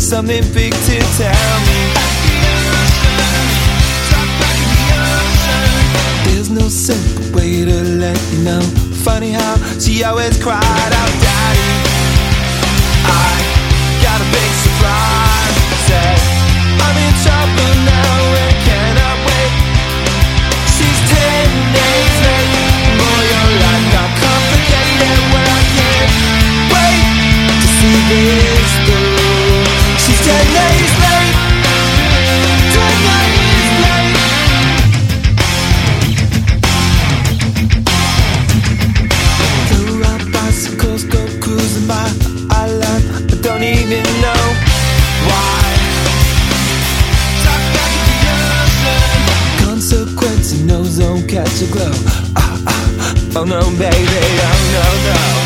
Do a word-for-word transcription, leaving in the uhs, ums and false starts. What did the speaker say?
something big to tell me. There's no simple way to let you know. Funny how she always cried out, Daddy, I got a big surprise. Said, I'm in trouble now and cannot wait. She's ten days late. Boy, your life got complicated when I can't wait to see this through. She's ten days late. Ten days late. Through our bicycles go cruising by. I love, I don't even know why. Talk back to the ocean. Consequence and ozone catch a glow. Ah, ah, oh no, baby, oh no, no.